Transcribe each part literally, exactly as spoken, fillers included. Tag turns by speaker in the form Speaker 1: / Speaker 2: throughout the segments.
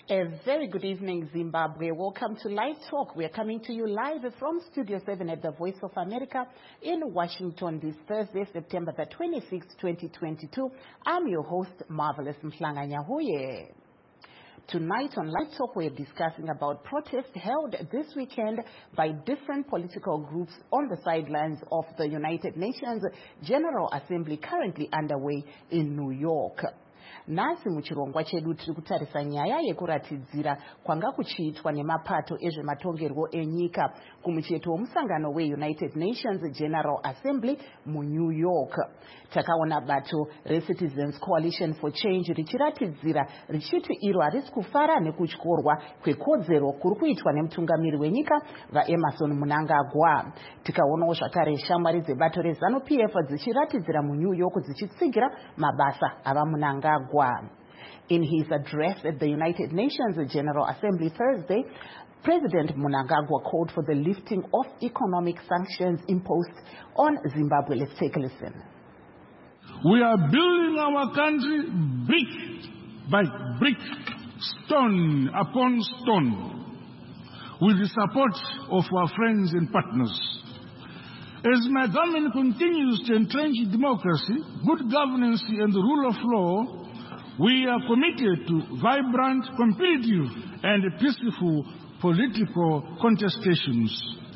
Speaker 1: A very good evening, Zimbabwe. Welcome to Live Talk. We are coming to you live from Studio seven at the Voice of America in Washington this Thursday, September the twenty-sixth, twenty twenty-two. I'm your host, Marvelous Mhlanganyahuye. Tonight on Live Talk, we're discussing about protests held this weekend by different political groups on the sidelines of the United Nations General Assembly currently underway in New York. Nasi muchirongwa chedu tiri kutarisa nyaya yekuratidzira kwanga kuchiitwa nemapato ezvematongerwo enyika kumucheto womusangano weUnited Nations General Assembly muNew York. Takaona bato reCitizens Coalition for Change richiratidzira richiti iro harisi kufara nekutyorwa kwekodzero kuri kuitwa nemutungamiri wenyika vaEmerson Mnangagwa. Tikaonawo zvakare shamwari dzebato reZANU-P F dzichiratidzira muNew York dzichitsigira mabasa ava Mnangagwa. In his address at the United Nations General Assembly Thursday, President Mnangagwa called for the lifting of economic sanctions imposed on Zimbabwe. Let's take a listen.
Speaker 2: We are building our country brick by brick, stone upon stone, with the support of our friends and partners. As my government continues to entrench democracy, good governance and the rule of law, we are committed to vibrant, competitive, and peaceful political contestations.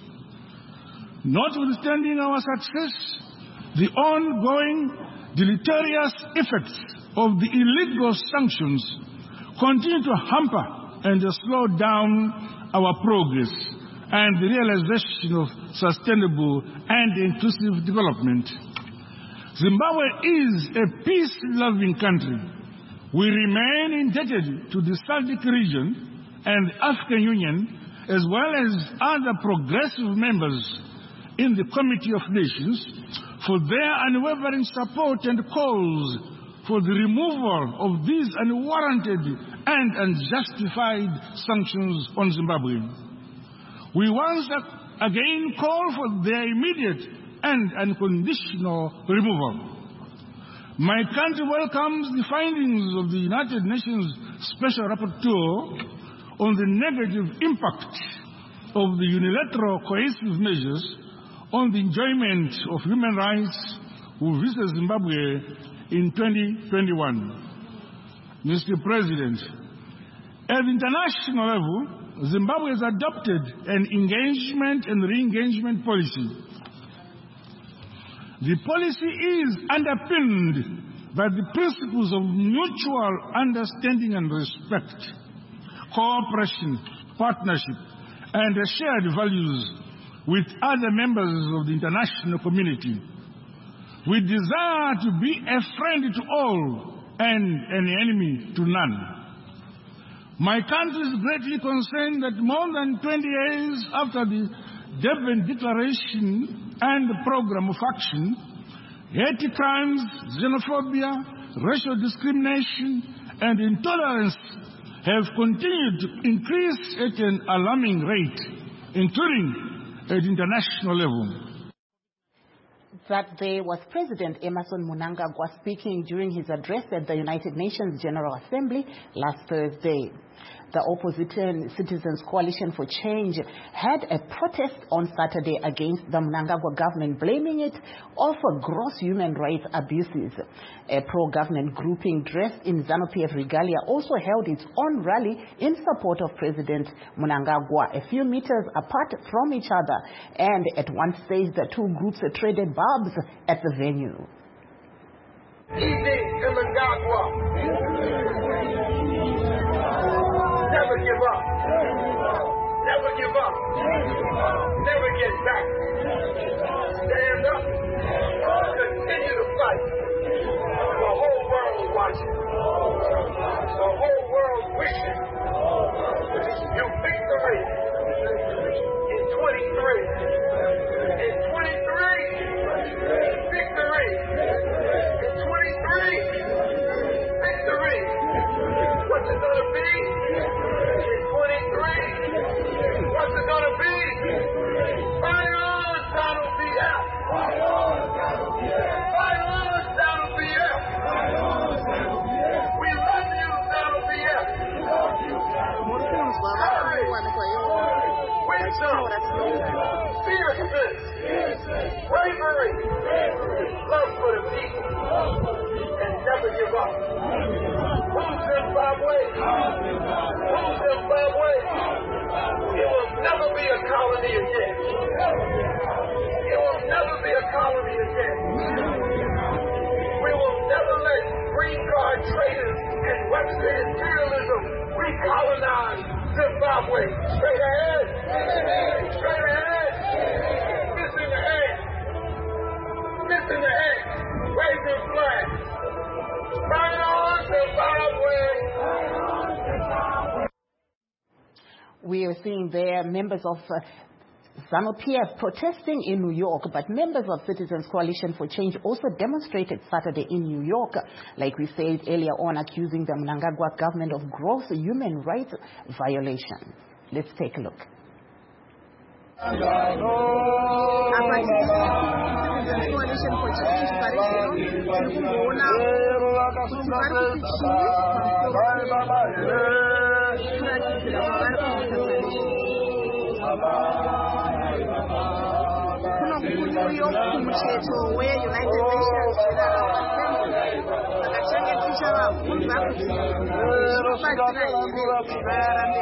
Speaker 2: Notwithstanding our success, the ongoing deleterious effects of the illegal sanctions continue to hamper and slow down our progress and the realization of sustainable and inclusive development. Zimbabwe is a peace-loving country. We remain indebted to the SADC region and the African Union, as well as other progressive members in the Committee of Nations, for their unwavering support and calls for the removal of these unwarranted and unjustified sanctions on Zimbabwe. We once again call for their immediate and unconditional removal. My country welcomes the findings of the United Nations Special Rapporteur on the negative impact of the unilateral coercive measures on the enjoyment of human rights who visited Zimbabwe in twenty twenty-one. Mister President, at the international level, Zimbabwe has adopted an engagement and re-engagement policy. The policy is underpinned by the principles of mutual understanding and respect, cooperation, partnership, and shared values with other members of the international community. We desire to be a friend to all and an enemy to none. My country is greatly concerned that more than twenty years after the Durban Declaration and the program of action, hate crimes, xenophobia, racial discrimination, and intolerance have continued to increase at an alarming rate, including at international level.
Speaker 1: That day was President Emmerson Mnangagwa speaking during his address at the United Nations General Assembly last Thursday. The opposition Citizens Coalition for Change had a protest on Saturday against the Mnangagwa government, blaming it for gross human rights abuses. A pro-government grouping dressed in ZANU-P F regalia also held its own rally in support of President Mnangagwa, a few meters apart from each other, and at one stage the two groups traded barbs at the venue.
Speaker 3: Never give up. Never give up. Never get back. Stand up. Continue to fight. The whole world is watching. The whole world wishing you victory in twenty-three. In twenty-three. Victory. In twenty-three. Victory. What's it gonna be? In twenty-three. What's it gonna be? Fight on, ZANU-P F. Fight on, ZANU-P F. Fight on, ZANU-P F. We love you, ZANU-P F. We love you, ZANU-P F. bravery, love for the people, and never give up. Who's Zimbabwe? Who's Zimbabwe? It will never be a colony again. It will never be a colony again. We will never let green card traders and Webster imperialism recolonize Zimbabwe. Straight ahead. Straight ahead. Missing the egg. Missing the egg. Raising flag. Right on Zimbabwe.
Speaker 1: We are seeing there members of uh, ZANU-P F protesting in New York, but members of Citizens Coalition for Change also demonstrated Saturday in New York, like we said earlier on, accusing the Mnangagwa government of gross human rights violations. Let's take a look.
Speaker 4: kunokuyo kumucheto we-United Nations General Assembly vakachengetesha vabvunza kuti zvinobatsira here kuti varambe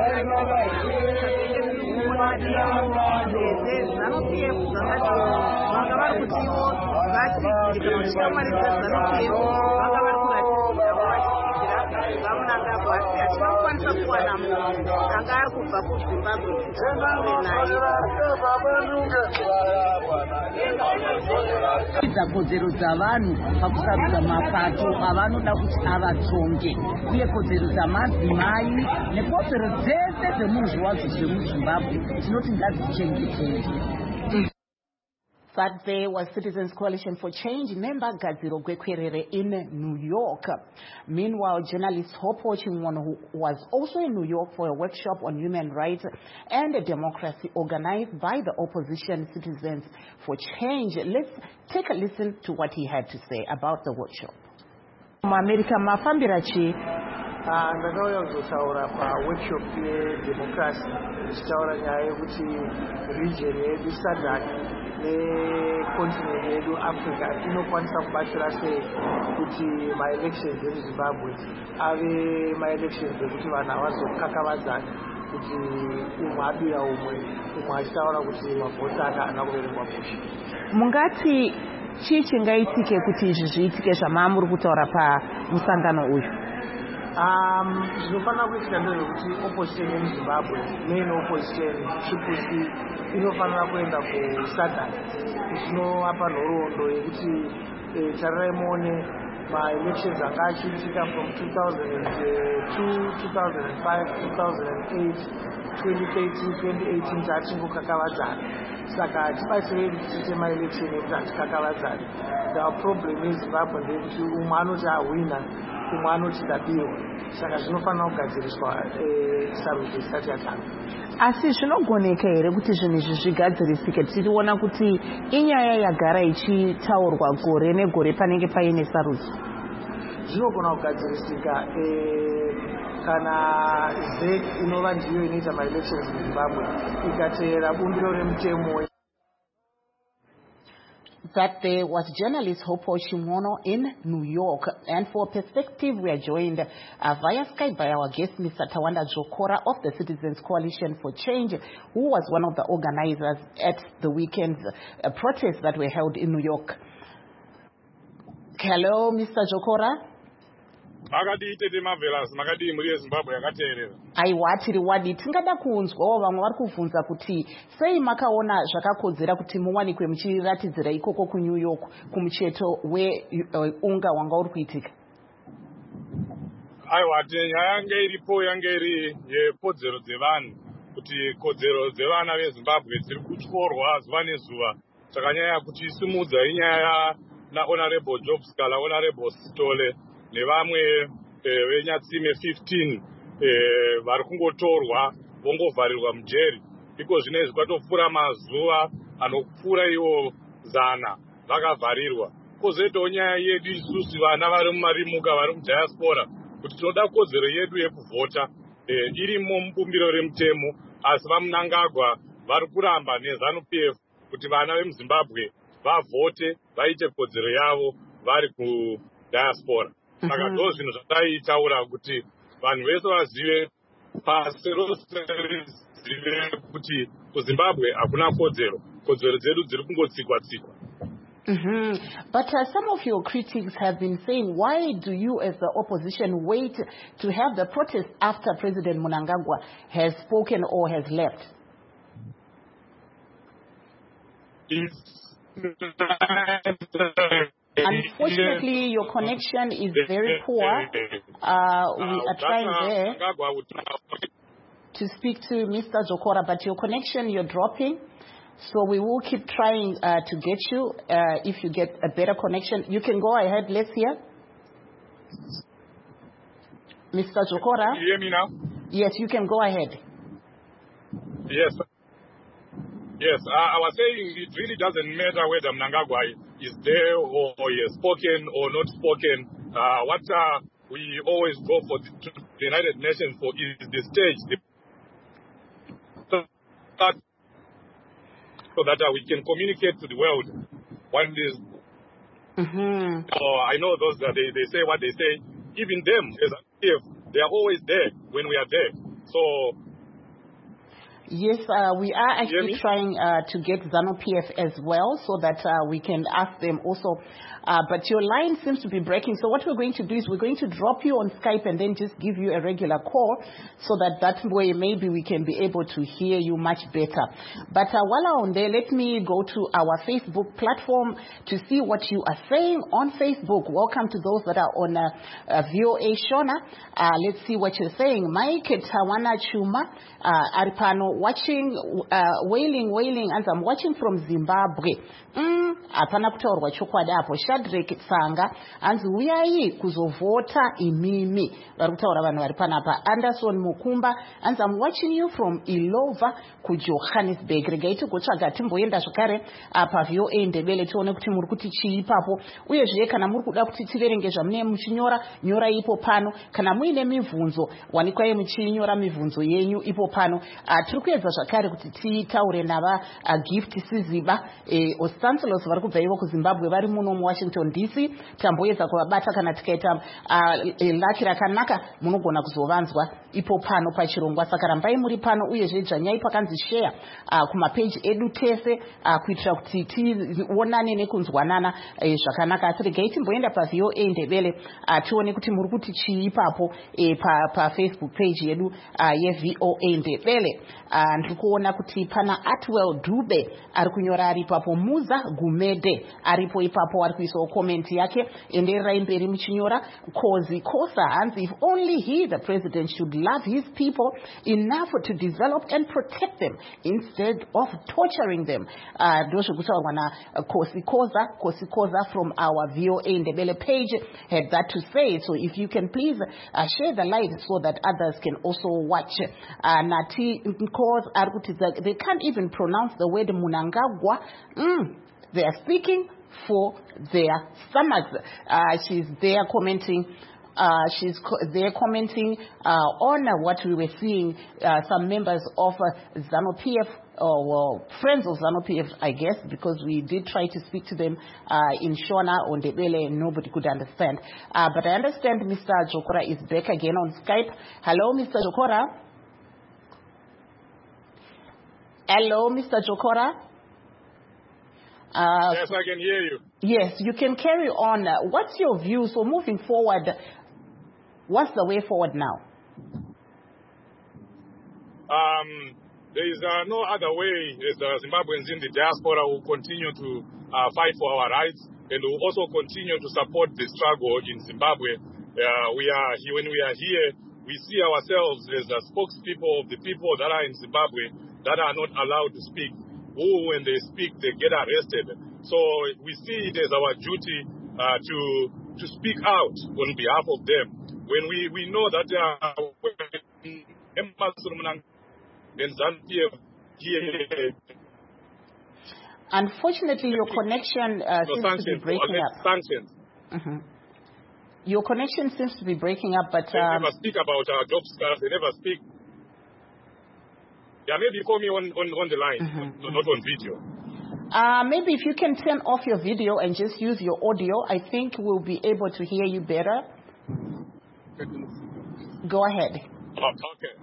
Speaker 4: vachiaaaeze ZANU-P F zvangati vanga vari kuti ivo vatizire kana chikamwari dzeZANU-P F vanga vari kuratidza vachitidzira vamunangagwa asi achivakwanisa kuwana munhu anga ari kubva kuZimbabwe kuti vawe naye
Speaker 5: kodzero dzavanhu pakusarudza mapato avanoda kuti avatonge uye kodzero dzamadzimai nekodzero dzese dzemuzviwadzo zvemuZimbabwe tinoti ngadzichengetedzwe.
Speaker 1: That there was Citizens Coalition for Change member Gadziro Gwekwerere in New York. Meanwhile, journalist Hope Ochimwono, who was also in New York for a workshop on human rights and democracy organized by the opposition Citizens for Change. Let's take a listen to what he had to say about the workshop.
Speaker 4: America mafambirachi ndakauya kuzotaura paworkshop yedemocracy tichitaura nyaya yekuti region yedu SADC necontinent yedu Africa inokwanisa kubatsira sei kuti maelections emuZimbabwe ave maelections ekuti vanhu havazokakavadzana kuti umwe abira umwe umwe achitaura kuti mavhoti ake haana kuverengwa musha.
Speaker 1: Mungati chii chingaitike kuti izvi zviitike zvamamuri kutaura pamusangano uyu?
Speaker 4: Um, zvinofanira kuitika ndezvekuti opposition yemuZimbabwe main opposition triple C inofanira kuenda kuSADC zvinovapa nhoroondo yekuti tarirai muone maelections anga achiitika from two thousand two, two thousand five, two thousand eight, twenty thirteen, twenty eighteen tachingokakavadzana. Saka tibatsirei kuti tiite maelection ekuti hatikakavadzane. The problem yeZimbabwe ndeyekuti umwe anoti ahwina umwe anoti ndabirwa. Saka zvinofanira kugadziriswa sarudzo isati yatanga.
Speaker 1: Asi zvinogoneka here kuti zvinhu izvi zvigadzirisike? Tiriona kuti inyaya yagara ichitaurwa gore negore panenge paine sarudzo.
Speaker 4: Zvinogona kugadzirisika kana Z E C inova ndiyo inoita maelections muZimbabwe ikateera bumbiro remutemo.
Speaker 1: That there was journalist Hope Ochimwono in New York. And for perspective, we are joined uh, via Skype by our guest, Mister Tawanda Jokora of the Citizens Coalition for Change, who was one of the organizers at the weekend's uh, protests that were held in New York. Hello, Mister Jokora. aiwa tiri wadi tingada kunzwawo vamwe vari kubvunza kuti sei makaona zvakakodzera kuti muwanikwe muchiratidzira ikoko kuNew York kumucheto weunga wanga uri kuitika.
Speaker 6: aiwa nyaya yange iripo yange iri yekodzero dzevanhu kuti kodzero dzevana veZimbabwe dziri kutyorwa zuva nezuva. Saka nyaya yakuti isimudza inyaya naHonorable Job Scala, Honorable Sitole nevamwe venyatsime fifteen vari kungotorwa vongovharirwa mujeri. Iko zvinezvi kwatopfuura mazuva anopfuura iwo zana vakavharirwa. Kozoitawo nyaya yedu isusu vana vari mumarimuka vari mudiaspora kuti tinoda kodzero yedu yekuvhota irimo mubumbiro remutemo, asi vaMnangagwa vari kuramba neZANU-P F kuti vana vemuzimbabwe vavhote vaite kodzero yavo vari kudiaspora. Saka ndo zvinhu zvataitaura kuti vanhu vese vazive pasi rose rizive kuti kuzimbabwe hakuna kodzero. Kodzero dzedu dziri kungotsikwa-tsikwa.
Speaker 1: Mm-hmm. But uh, some of your critics have been saying, why do you as the opposition wait to have the protest after President Mnangagwa has spoken or has left? Unfortunately, your connection is very poor. Uh, we are trying there to speak to Mister Jokora, but your connection, you're dropping. So we will keep trying uh, to get you. Uh, if you get a better connection, you can go ahead. Let's hear. Mister Jokora?
Speaker 6: Can you hear me now?
Speaker 1: Yes, you can go ahead.
Speaker 6: Yes. Yes, uh, I was saying it really doesn't matter whether Mnangagwa is there or, or he has spoken or not spoken. Uh, what uh, we always go for the, to the United Nations for is the stage. The, that, so that uh, we can communicate to the world what is.
Speaker 1: Mm-hmm.
Speaker 6: Uh, I know those that they, they say what they say. Even them, as if they are always there when we are there. So.
Speaker 1: Yes, uh, we are actually trying uh, to get ZANU-P F as well so that uh, we can ask them also. Uh, but your line seems to be breaking. So what we're going to do is we're going to drop you on Skype and then just give you a regular call so that that way maybe we can be able to hear you much better. But uh, while I'm on there, let me go to our Facebook platform to see what you are saying on Facebook. Welcome to those that are on uh, uh, V O A Shona. Uh, let's see what you're saying. Mike Tawana Chuma, uh, Aripano, watching, uh, wailing, wailing, as I'm watching from Zimbabwe. Mm, apana kutaurwa chokwadi apo. Shadrack Tsanga anzi uyai kuzovota imimi vari kutaura vanhu vari panapa. Anderson Mukumba anzi I'm watching you from Ilova kuJohannesburg. Regai tigotsvaga timboenda zvakare paV O A Ndebele tione kuti muri kuti chii ipapo. Uyezve kana muri kuda kuti tiverenge zvamunenge muchinyora nyora ipo pano. Kana muine mibvunzo wanikwai muchinyora mibvunzo yenyu ipo pano. Uh, tiri kuedza zvakare kuti titaure nava uh, Gift Siziba eh, ostancelos vari kubva ivo kuZimbabwe vari muno muWashington D C. Tamboedza kuvabata kana tikaita uh, laki rakanaka munogona kuzovanzwa ipo pano pachirongwa. Saka rambai muri pano uyezve dzvanyai pakanzi share uh, kumapage edu tese uh, kuitira kuti tionane nekunzwanana eh, zvakanaka. Asi regai timboenda paV O A Ndebele uh, tione kuti muri kuti chii ipapo eh, pa, pa Facebook page yedu uh, yeV O A Ndebele. Uh, ndiri kuona kuti pana Atwell Dube ari kunyora ari ipapo. Muza Gumede aripo ipapo ari kuisawo comment yake. Endererai mberi muchinyora. Kozi Kosa hanzi if only he the president should love his people enough to develop and protect them instead of torturing them. Ndozvekutaurwa na Kosi Koza Kosi Koza from our V O A Ndebele page had that to say. So if you can please uh, share the light so that others can also watch. Uh, Nati Nkos Argutiza, they can't even pronounce the word Mnangagwa. Mm, they are speaking for their stomachs. Uh, she's there commenting. Uh, she's co there commenting uh, on uh, what we were seeing. Uh, some members of uh, ZANU-P F, or well, friends of ZANU-P F, I guess, because we did try to speak to them uh, in Shona on the Ndebele and nobody could understand. Uh, but I understand Mister Jokora is back again on Skype. Hello, Mister Jokora. Hello, Mister Jokora. Uh,
Speaker 6: yes, I can hear you.
Speaker 1: Yes, you can carry on. Uh, what's your view? So moving forward, what's the way forward now?
Speaker 6: Um, there is uh, no other way. As uh, Zimbabweans in the diaspora will continue to uh, fight for our rights, and will also continue to support the struggle in Zimbabwe. Uh, we are here, when we are here, we see ourselves as uh, spokespeople of the people that are in Zimbabwe that are not allowed to speak. Who, when they speak, they get arrested. So we see it as our duty uh, to to speak out on behalf of them. When we, we know that uh,
Speaker 1: unfortunately, your connection uh, seems to be breaking up.
Speaker 6: Sanctions.
Speaker 1: Mm-hmm. Your connection seems to be breaking up, but
Speaker 6: they
Speaker 1: um,
Speaker 6: never speak about our job scars. They never speak. Yeah, maybe call me on, on, on the line,
Speaker 1: mm-hmm.
Speaker 6: not on video.
Speaker 1: Uh, maybe if you can turn off your video and just use your audio, I think we'll be able to hear you better. Go ahead.
Speaker 6: Oh, okay.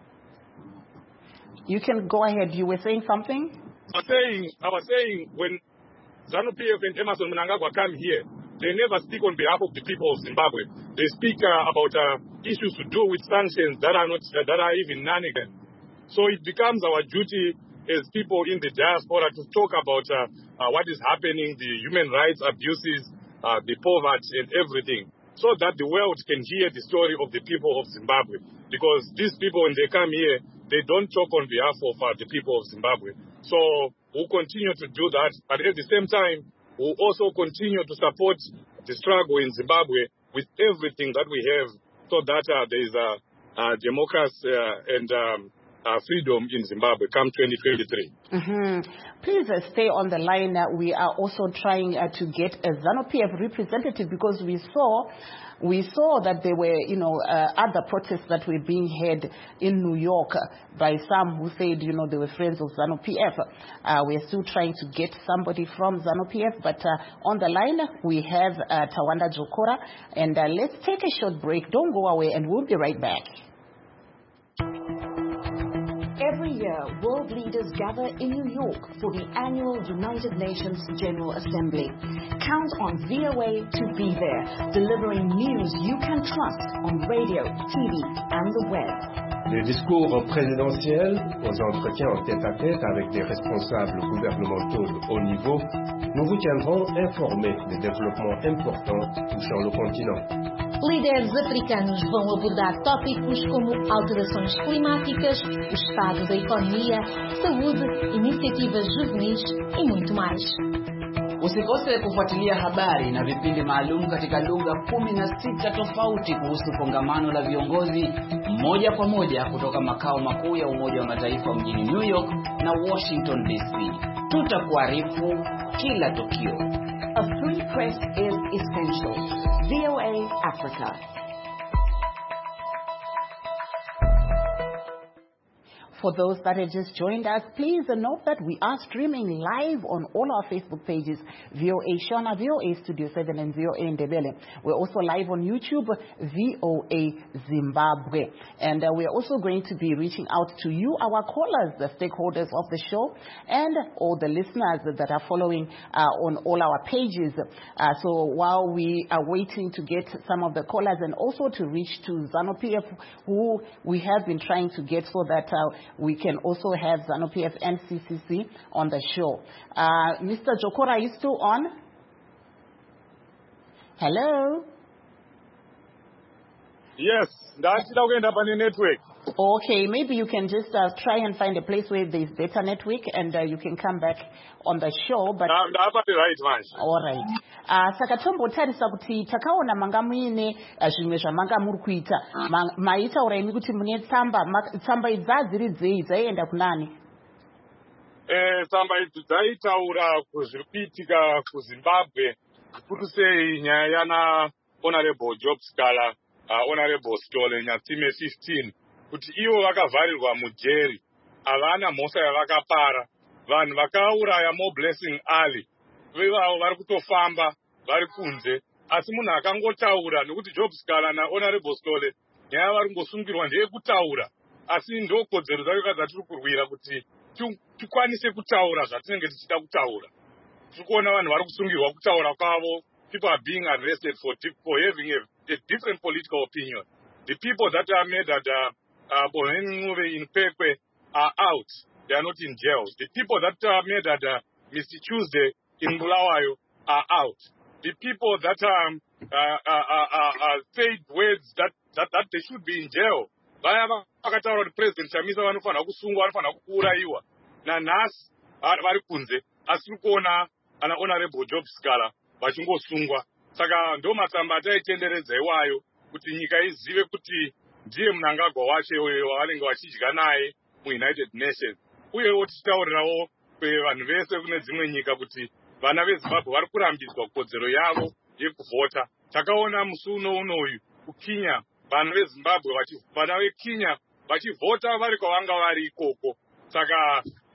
Speaker 1: You can go ahead. You were saying something?
Speaker 6: I was saying, I was saying when ZANU-P F and Emmerson Mnangagwa come here, they never speak on behalf of the people of Zimbabwe. They speak uh, about uh, issues to do with sanctions that are not uh, that are even non-existent. So it becomes our duty as people in the diaspora to talk about uh, uh, what is happening, the human rights abuses, uh, the poverty and everything, so that the world can hear the story of the people of Zimbabwe. Because these people, when they come here, they don't talk on behalf of uh, the people of Zimbabwe. So we'll continue to do that, but at the same time, we'll also continue to support the struggle in Zimbabwe with everything that we have, so that uh, there is a, a democracy uh, and um, uh, freedom in Zimbabwe come twenty twenty-three.
Speaker 1: Mm-hmm. Please uh, stay on the line. Uh, we are also trying uh, to get a ZANU-P F representative, because we saw we saw that there were, you know, uh, other protests that were being held in New York uh, by some who said, you know, they were friends of ZANU-P F. Uh, we are still trying to get somebody from ZANU-P F, but uh, on the line we have uh, Tawanda Jokora, and uh, let's take a short break. Don't go away, and we'll be right back.
Speaker 7: Every year, world leaders gather in New York for the annual United Nations General Assembly. Count on V O A to be there, delivering news you can trust on radio, T V, and the web.
Speaker 8: Des discours présidentiels aux entretiens en tête-à-tête avec des responsables gouvernementaux de haut niveau, nous vous tiendrons informés des développements importants touchant le continent.
Speaker 9: Líderes africanos vão abordar tópicos como alterações climáticas, o estado da economia, saúde, iniciativas juvenis e muito mais.
Speaker 5: Usikose kufuatilia habari na vipindi maalum katika lugha kumi na sita tofauti kuhusu kongamano la viongozi moja kwa moja kutoka makao makuu ya Umoja wa Mataifa mjini New York na Washington D C. Tutakuarifu kila tukio.
Speaker 7: A free press is essential. V O A Africa.
Speaker 1: For those that have just joined us, please note that we are streaming live on all our Facebook pages, V O A Shona, V O A Studio seven, and V O A Ndebele. We're also live on YouTube, V O A Zimbabwe. And uh, we're also going to be reaching out to you, our callers, the stakeholders of the show, and all the listeners that are following uh, on all our pages. Uh, so while we are waiting to get some of the callers and also to reach to ZANU-P F, who we have been trying to get so that uh, we can also have ZANU-P F and C C C on the show. Uh, Mister Jokora, are you still on? Hello?
Speaker 6: Yes, that's the network.
Speaker 1: Okay, maybe you can just uh, try and find a place where there's better network, and uh, you can come back on the show. But
Speaker 6: I'm the right one.
Speaker 1: All right. Uh, saka tombotarisa kuti takaona manga muine zvimwe zvamanga muri kuita maitaura imi kuti mune tsamba tsamba idzadziri dzei dzaienda kunani?
Speaker 6: Eh, tsamba idzi dzaitaura kuzviri kuitika kuZimbabwe, kuti sei nyaya yana Honorable Job Scala, uh, Honorable Stole Nyatsime fifteen, kuti ivo vakavharirwa mujeri, havana mhosva yavakapara. Vanhu vakauraya Mo Blessing Ali, vevavo vari kutofamba vari kunze, asi munhu akangotaura, nekuti Job Scala naHonorable Stole nyaya vari kungosungirwa ndeyekutaura, asi ndokodzero dzacho dzatiri kurwira kuti tikwanise kutaura zvatinenge tichida kutaura. Tiri kuona vanhu vari kusungirwa kutaura kwavo. People are being arrested for, for having a, a different political opinion. The people that are made at uh, uh, in Pekwe are out. They are not in jail. The people that are made at uh, Mister Tuesday in Bulawayo are out. The people that um, uh, uh, uh, uh, uh, said words that, that, that they should be in jail. Vaya vakataura kuti President Chamisa vanofanira kusungwa, vanofanira kuuraiwa. Nanhasi vari kunze, asi kuona ana Honorable Job Scala vachingosungwa. Saka ndo matsamba ataitenderedza iwayo kuti nyika izive kuti ndiye Mnangagwa wacho wavanenge vachidya naye muUnited Nations. Uyewo tichitaurirawo vanhu vese kune dzimwe nyika kuti vana veZimbabwe vari kurambidzwa kodzero yavo yekuvhota. Takaona musi uno unoyu kuKenya vanhu veZimbabwe vana veKenya vachivhota vari kwavanga vari ikoko. Saka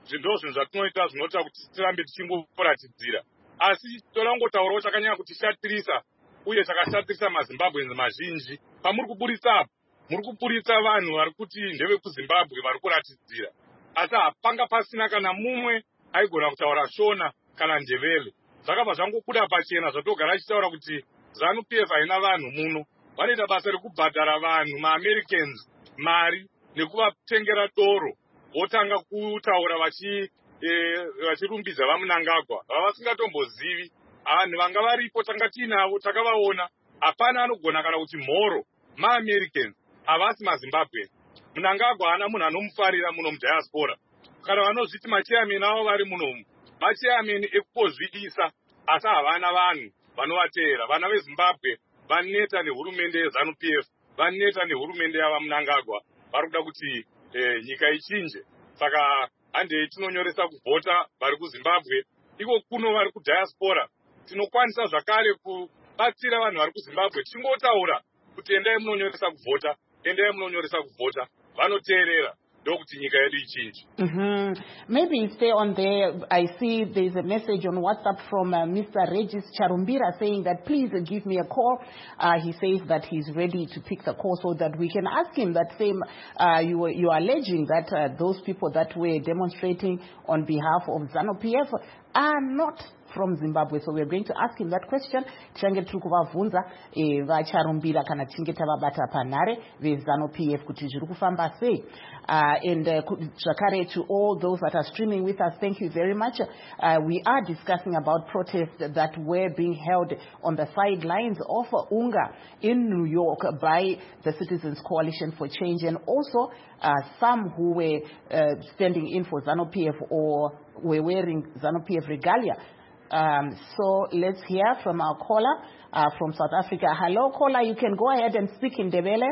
Speaker 6: zvinhu zvinhu zvatinoita zvinoita kuti tirambe tichingoratidzira. Asi torangotaurawo chakanyanya kutishatirisa uye chakashatirisa maZimbabweans mazhinji. Pamuri kuburitsa muri kuburitsa vanhu vari kuti ndevekuZimbabwe vari kuratidzira. Asi hapanga pasina kana mumwe aigona kutaura Shona kana Ndebele. Zvakabva zvangobuda pachena zvatogara achitaura kuti ZANU P F haina vanhu muno. Vanoita basa rekubhadhara vanhu maAmericans mari nekuvatengera doro. Votanga kutaura vachi vachirumbidza vaMnangagwa vavasingatombozivi. Vanhu vanga varipo tanga tinavo takavaona. Hapana anogona kana kuti mhoro maAmericans havasi maZimbabwe. Mnangagwa haana munhu anomufarira muno mudiaspora. Kana vanozviti machairman avo vari munomu machairman ekupozvidisa, asi havana vanhu vanovateera. Vana veZimbabwe vaneta nehurumende yeZANU P F, vaneta nehurumende yavaMnangagwa. Vari kuda kuti eh, nyika ichinje. Saka handei tinonyoresa kuvhota vari kuZimbabwe. Iko kuno vari kudiaspora tinokwanisa zvakare kubatsira vanhu vari kuZimbabwe. Tingotaura kuti endai munonyoresa kuvhota, endai munonyoresa kuvhota. Vanoteerera.
Speaker 1: Mm-hmm. Maybe stay on there. I see there's a message on WhatsApp from uh, Mister Regis Charumbira saying that please uh, give me a call. Uh, he says that he's ready to pick the call so that we can ask him that same. Uh, you, you are alleging that uh, those people that were demonstrating on behalf of ZANU P F are not from Zimbabwe. So we're going to ask him that question. Change tukuvavunza vacharumbira kana tinge tavabata panhare veZANU P F kuti zviri kufamba sei. And zvakare to all those that are streaming with us, thank you very much. Uh, we are discussing about protests that were being held on the sidelines of UNGA in New York by the Citizens Coalition for Change, and also uh, some who were uh, standing in for ZANU P F or were wearing ZANU P F regalia. Um, so let's hear from our caller uh, from South Africa. Hello, caller. You can go ahead and speak in Ndebele.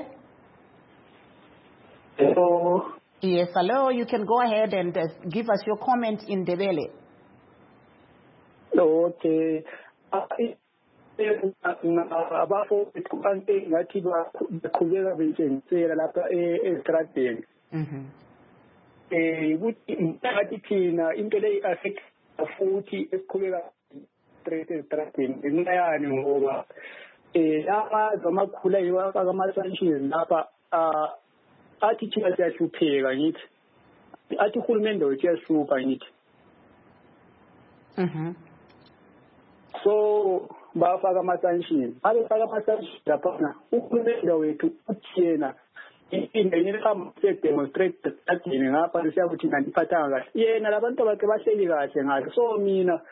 Speaker 10: Hello.
Speaker 1: Yes, hello. You can go ahead and uh, give us your comment in Ndebele.
Speaker 10: Okay. Abafo kubantu ngathi bakhuleka bentshengisela lapha eStratton.
Speaker 1: Mhm.
Speaker 10: Eh ukuthi ngathi thina into le affect futhi esikhuleka straight eStratton inayani ngoba eh lama zamakhula yiwa kamasanchez lapha ah athi thina siyahlupheka ngithi athi uhulumende wethu uyahlupa ngithi.
Speaker 1: Mhm.
Speaker 10: So bafaka ama-sanctions abefaka ama-sanctions laphana uhulumende wethu uthiyena indeni demonstrate adini ngapha siyakuthi nandiphathanga kahle yena labantu bakhe bahleli kahle ngahle. So mina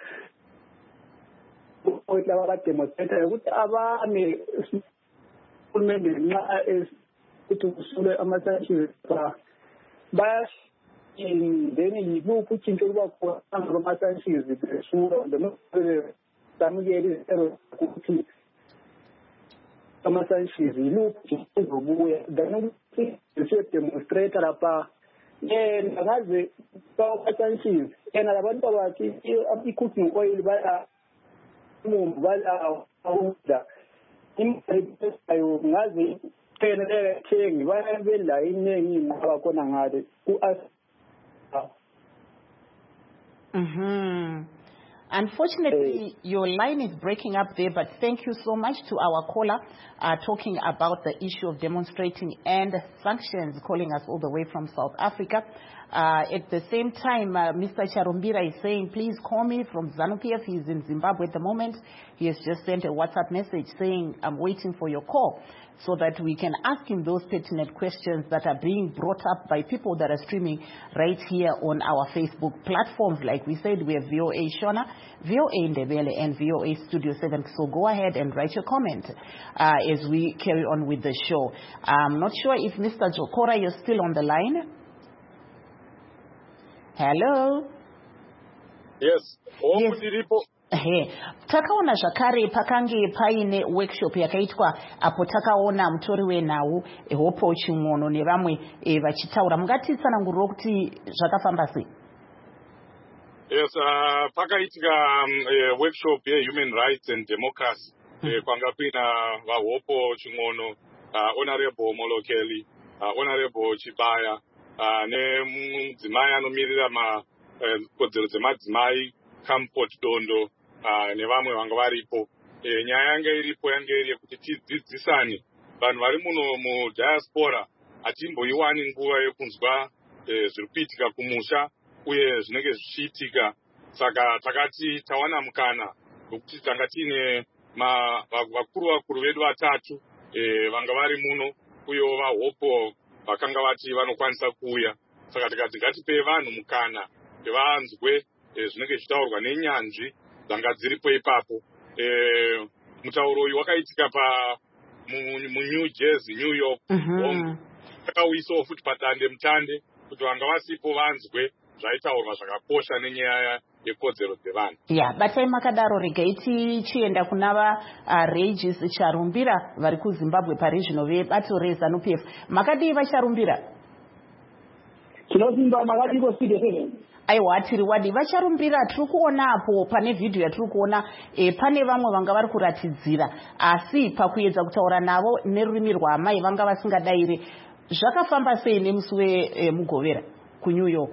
Speaker 10: laba bademonstrate ukuthi abame uhulumende nxa ukuthi usule ama-sanctions baya then yiluphi utshintsho luba khona ngama-sanctions besula samukele ukuthi ama-sanctions yiluphi uzobuya then ukuthi siyodemonstrate lapha yena ngaze ama-sanctions yena labantu abathi i-cooking oil bala umumbu bala awudla imali ayo ngaze phenele thengi bayabela iningi ngoba khona ngale ku-as.
Speaker 1: Mm-hmm. Unfortunately, your line is breaking up there, but thank you so much to our caller uh, talking about the issue of demonstrating and sanctions, calling us all the way from South Africa. Uh, at the same time, uh, Mister Charumbira is saying, please call me from ZANU P F. He's in Zimbabwe at the moment. He has just sent a WhatsApp message saying, I'm waiting for your call, so that we can ask him those pertinent questions that are being brought up by people that are streaming right here on our Facebook platforms. Like we said, we have V O A Shona, V O A Ndebele, and V O A Studio seven. So go ahead and write your comment uh, as we carry on with the show. I'm not sure if Mister Jokora, you're still on the line. Hello?
Speaker 6: Yes.
Speaker 1: Yes. He takaona zvakare pakange paine workshop yakaitwa apo takaona mutori wenhau Hopo Chimwono nevamwe vachitaura. Mungatitsanangurira kuti zvakafamba sei?
Speaker 6: Yes, uh, pakaitika um, uh, workshop yehuman rights and democracy mm. uh, kwanga kuina vaHopo Chimwono, uh, Honorable Molokeli, uh, Honorable Chibaya, uh, nemudzimai anomirira ma kodzero dzemadzimai Comfort Dondo nevamwe vanga varipo. Nyaya yanga iripo yanga iri yekuti tidzidzisane vanhu vari muno mudiaspora hatimboiwani nguva yekunzwa zviri kuitika kumusha uye zvinenge zvichiitika. Saka takati tawana mukana wekuti tanga tiine vakuru vakuru vedu vatatu vanga vari muno uyewo vahopo vakanga vati vanokwanisa kuuya. Saka tikati ngatipe vanhu mukana vanzwe zvinenge zvichitaurwa nenyanzvi dzanga dziripo ipapo. Mutauro uyu wakaitika pa muNew Jersey, New York. Takauisawo futi padande mutande kuti vanga vasipo vanzwe zvaitaurwa zvakakosha nenyaya yekodzero dzevanhu.
Speaker 1: Yeah, batai makadaro regai tichienda kuna va uh, Regis Charumbira vari kuZimbabwe paregional vebato reZANU P F. Makadii vacharumbira?
Speaker 10: Tinosimba makadii ko studio seven.
Speaker 1: Aiwa tiri wadi vacharumbira tiri kuona apo pane video yatiri kuona e, pane vamwe vanga vari kuratidzira asi pakuedza kutaura navo nerurimi rwaamai vanga vasingadaire. Zvakafamba sei nemusi wemugovera kuNew York?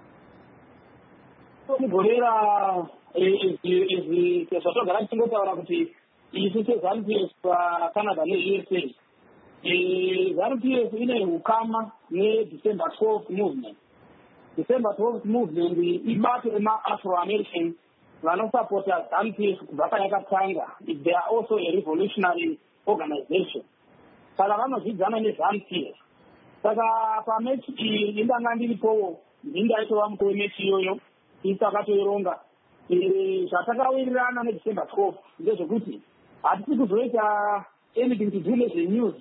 Speaker 10: Mugovera izvi zvatogara tichingotaura kuti isu seZANU P F paCanada neU S A, ZANU P F ine ukama neDecember twelfth movement. December twelfth movement ibato rema-Afro-American vanosapota ZANU P F kubva payakatanga. They are also a revolutionary organization. Saka vanozvidzana neZANU P F. Saka pamechi iyi indanga ndiripowo ndindaitova mukuru wemechi iyoyo isakatoironga. Zvatakawirirana neDecember twelfth ndezvekuti hatisi kuzoita anything to do nezvenews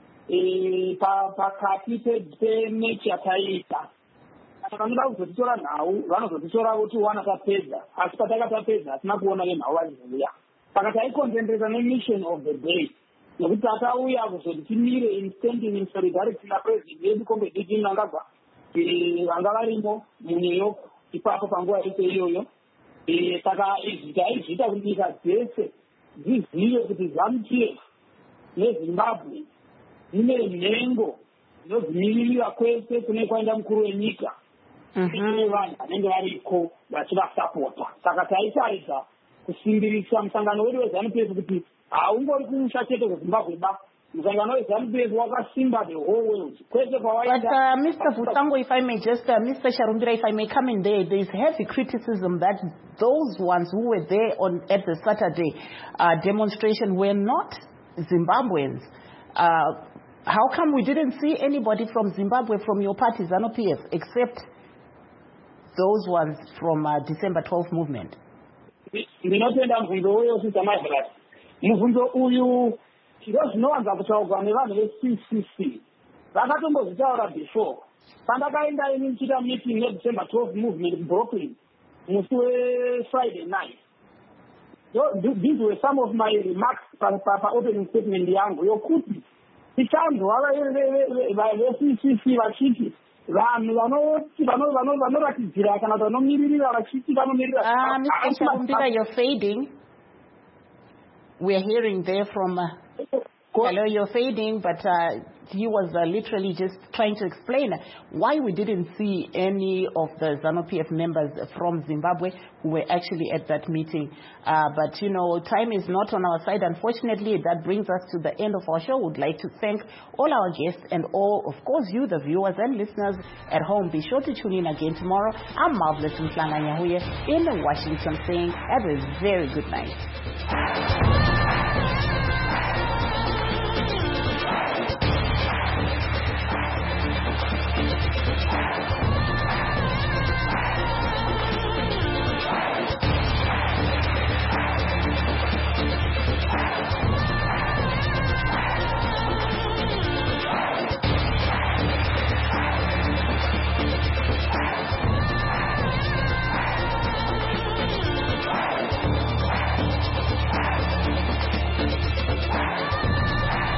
Speaker 10: pakati pemechi yataiita. Vanoda kuzotitora nhau vanozotitora votiwana tapedza asi pataka tapedza hatina kuona venhau vachiuya. Saka taiconcentrata nemission of the day nekuti takauya kuzoti timire in standing in solidarity napresident yedu Kombe Didi Mnangagwa vanga varimo muNew York ipapo panguva yese iyoyo. Saka izvi taizviita kuti nyika dzese dzizive kuti ZANU P F neZimbabwe dzine nhengo dzinodzimiririra kwese kune kwaenda mukuru wenyika. Ine vanhu vanenge variko vachivasapota. Saka taitaridza kusimbirisa musangano wedu weZANU P F kuti haungori kumusha chete kweZimbabwe ba. Musangano weZANU P F wakasimba the whole world. Kwese kwawaenda.
Speaker 1: But uh, Mister Vutango, if I may just, uh, Mister Charumbira, if I may come in there, there is heavy criticism that those ones who were there on at the Saturday uh, demonstration were not Zimbabweans. Uh, how come we didn't see anybody from Zimbabwe from your party, ZANU P F, except those ones from uh, December twelfth movement?
Speaker 10: Ndinotenda mvunzo uyo sita Margaret. Mvunzo uyu chiro zvinowanza kutaurwa nevanhu veC C C. Vakatombozvitaura before. Pandakaenda ini ndichita meeting yeDecember twelfth movement in Brooklyn musi weFriday night. These were some of my remarks pa-opening statement yangu yokuti tichanzwa veC C C vachiti vanhu vanoratidzira kana vanomiririra vachiti vanomirira.
Speaker 1: Ah, Mister Charumbira, you're fading. We're hearing there from... Uh, hello, you're fading, but uh, he was uh, literally just trying to explain why we didn't see any of the ZANU P F members from Zimbabwe who were actually at that meeting. Uh, but, you know, time is not on our side. Unfortunately, that brings us to the end of our show. We'd like to thank all our guests and all, of course, you, the viewers and listeners at home. Be sure to tune in again tomorrow. I'm Marvelous Mhlanga Nyahuye in Washington saying have a very good night.